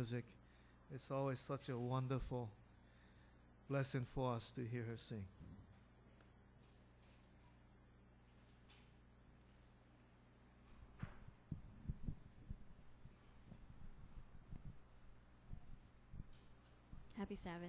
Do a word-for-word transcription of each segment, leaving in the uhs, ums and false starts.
music. It's always such a wonderful blessing for us to hear her sing. Happy Sabbath.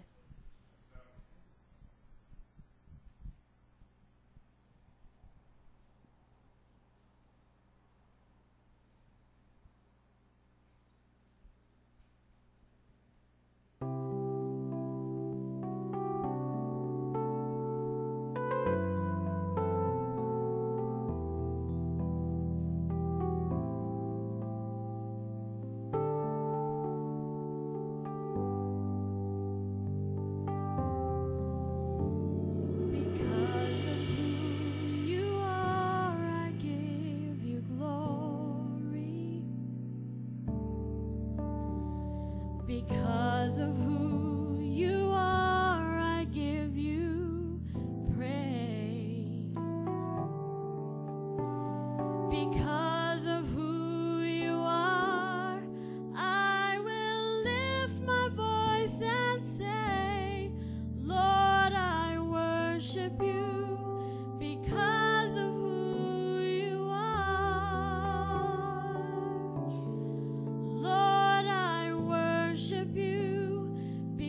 Because of who you are, I give you praise. Because of who you are, I will lift my voice and say, Lord, I worship you because of who you are. Lord, I worship you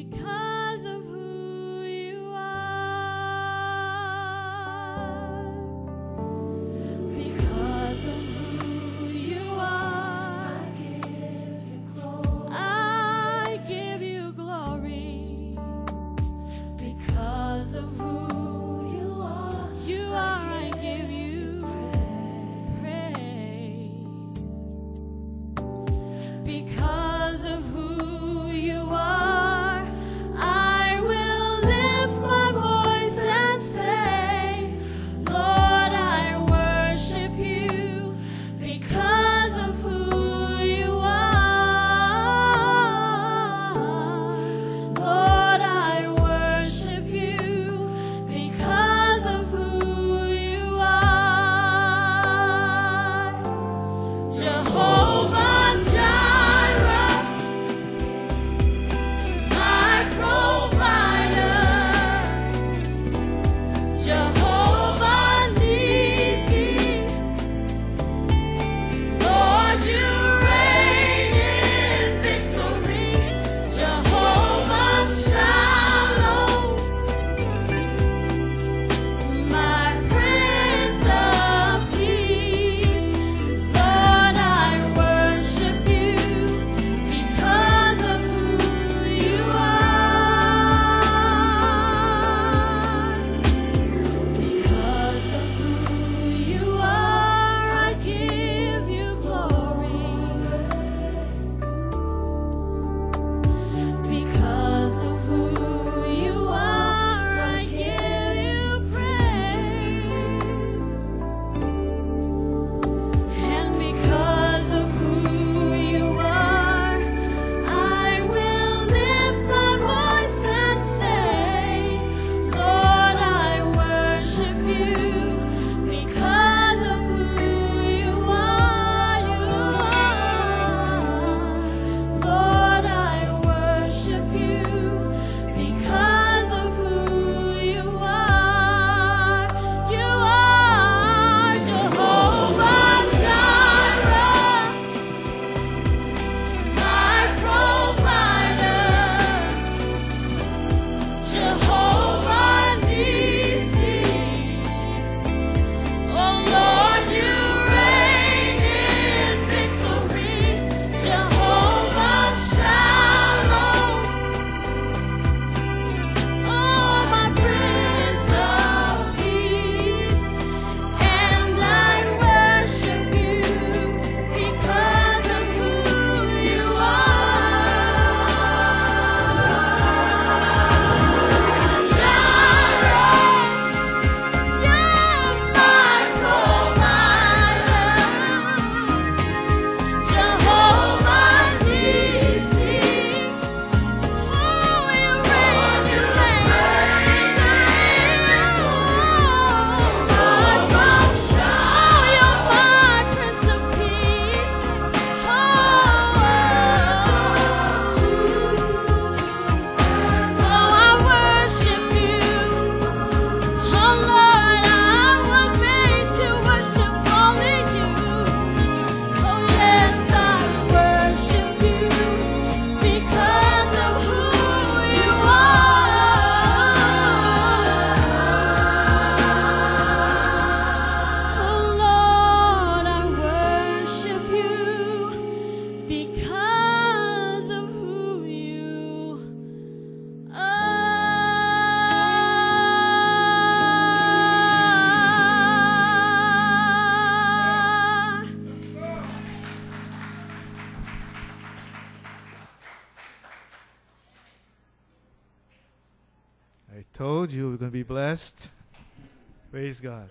I told you we're going to be blessed. Praise God.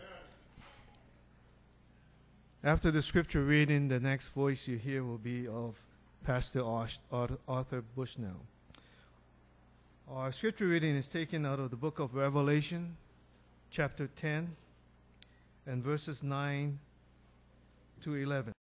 After the scripture reading, the next voice you hear will be of Pastor Arthur Bushnell. Our scripture reading is taken out of the book of Revelation, chapter ten, and verses nine to eleven.